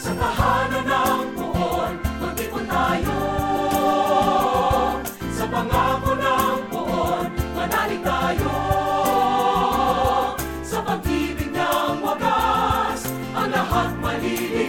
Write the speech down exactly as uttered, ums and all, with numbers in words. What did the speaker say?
Sa tahanan ng poon, magtipon tayo. Sa pangako ng poon, manalig tayo. Sa pag-ibig ng wagas, ang lahat maliliit.